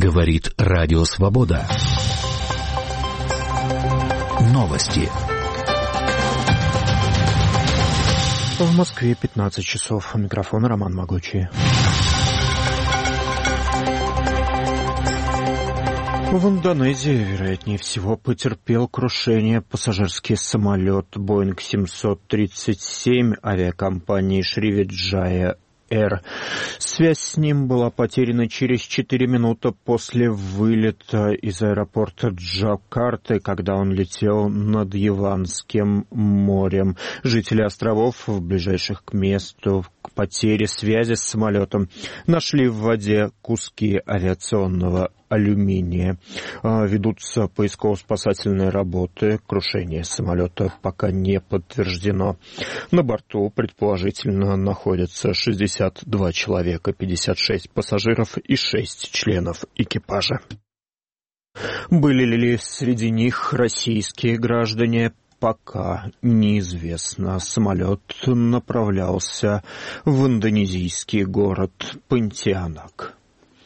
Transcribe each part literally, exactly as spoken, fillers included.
Говорит Радио Свобода. Новости. В Москве пятнадцать часов. У микрофона Роман Могучий. В Индонезии, вероятнее всего, потерпел крушение пассажирский самолет Боинг семьсот тридцать семь авиакомпании Шривиджая Air. Связь с ним была потеряна через четыре минуты после вылета из аэропорта Джакарты, когда он летел над Яванским морем. Жители островов, ближайших к месту к потере связи с самолетом, нашли в воде куски авиационного алюминия. Ведутся поисково-спасательные работы. Крушение самолета пока не подтверждено. На борту, предположительно, находятся шестьдесят два человека, пятьдесят шесть пассажиров и шесть членов экипажа. Были ли среди них российские граждане? Пока неизвестно. Самолет направлялся в индонезийский город Понтианак.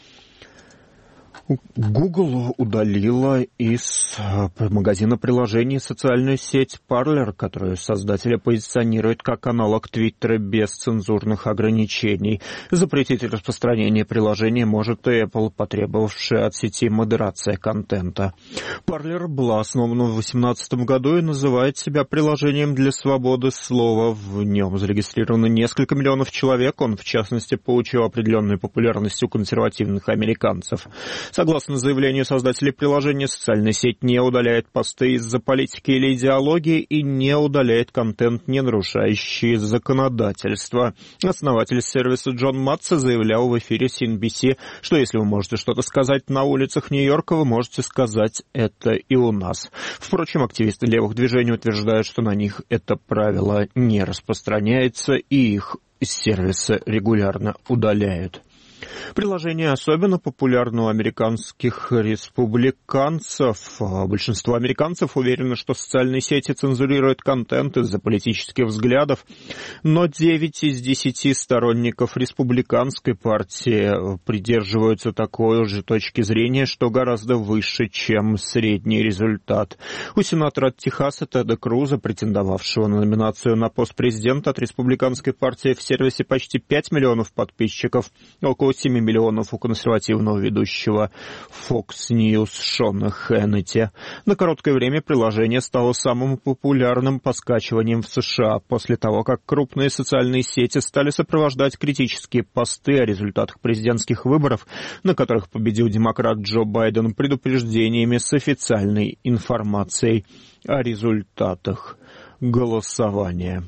Google удалила из магазина приложений социальную сеть Parler, которую создатели позиционируют как аналог Твиттера без цензурных ограничений. Запретить распространение приложения может и Apple, потребовавшая от сети модерация контента. Parler была основана в две тысячи восемнадцатом году и называет себя приложением для свободы слова. В нем зарегистрировано несколько миллионов человек. Он, в частности, получил определенную популярность у консервативных американцев. Согласно заявлению создателей приложения, социальная сеть не удаляет посты из-за политики или идеологии и не удаляет контент, не нарушающий законодательство. Основатель сервиса Джон Матса заявлял в эфире си эн би си, что если вы можете что-то сказать на улицах Нью-Йорка, вы можете сказать это и у нас. Впрочем, активисты левых движений утверждают, что на них это правило не распространяется и их из сервиса регулярно удаляют. Приложение особенно популярно у американских республиканцев. Большинство американцев уверены, что социальные сети цензурируют контент из-за политических взглядов, но девять из десяти сторонников республиканской партии придерживаются такой же точки зрения, что гораздо выше, чем средний результат. У сенатора от Техаса Теда Круза, претендовавшего на номинацию на пост президента от республиканской партии, в сервисе почти пять миллионов подписчиков, около семи миллионов у консервативного ведущего Fox News Шона Хеннети. На короткое время приложение стало самым популярным по скачиваниям в США после того, как крупные социальные сети стали сопровождать критические посты о результатах президентских выборов, на которых победил демократ Джо Байден, предупреждениями с официальной информацией о результатах голосования.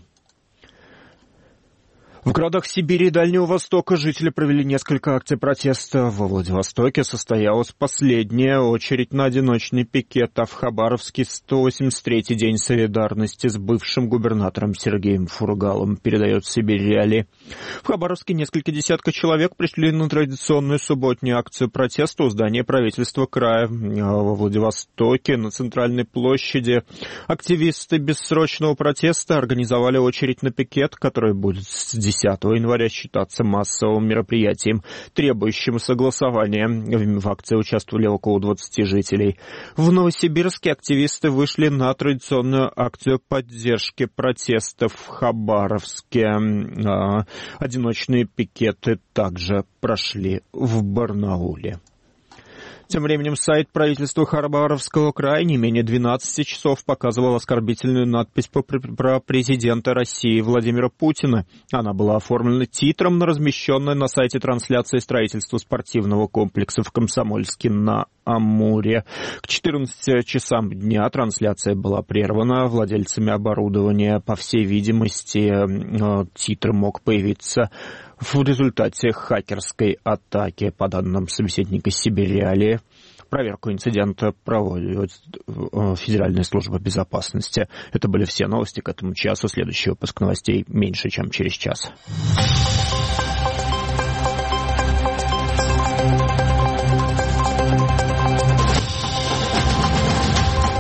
В городах Сибири и Дальнего Востока жители провели несколько акций протеста. Во Владивостоке состоялась последняя очередь на одиночный пикет, а в Хабаровске сто восемьдесят третий день солидарности с бывшим губернатором Сергеем Фургалом, передает Сибирь Реалии. В Хабаровске несколько десятков человек пришли на традиционную субботнюю акцию протеста у здания правительства края. Во Владивостоке на центральной площади активисты бессрочного протеста организовали очередь на пикет, который будет с десятого января считаться массовым мероприятием, требующим согласования. В акции участвовали около двадцати жителей. В Новосибирске активисты вышли на традиционную акцию поддержки протестов в Хабаровске. Одиночные пикеты также прошли в Барнауле. Тем временем сайт правительства Хабаровского края не менее двенадцати часов показывал оскорбительную надпись про президента России Владимира Путина. Она была оформлена титром на размещенной на сайте трансляции строительства спортивного комплекса в Комсомольске на Амуре. К четырнадцати часам дня трансляция была прервана владельцами оборудования. По всей видимости, титр мог появиться в результате хакерской атаки. По данным собеседника Сибирь Реалии, проверку инцидента проводит Федеральная служба безопасности. Это были все новости к этому часу. Следующий выпуск новостей меньше, чем через час.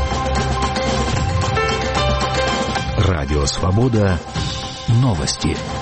Радио Свобода. Новости.